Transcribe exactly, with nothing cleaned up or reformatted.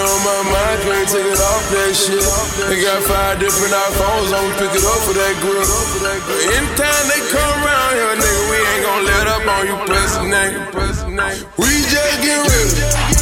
on my mind, can't take it off that shit. They got five different iPhones, I'ma pick it up for that grip. Anytime they come around here, nigga, we ain't gon' let up on you, press the name. We just get real.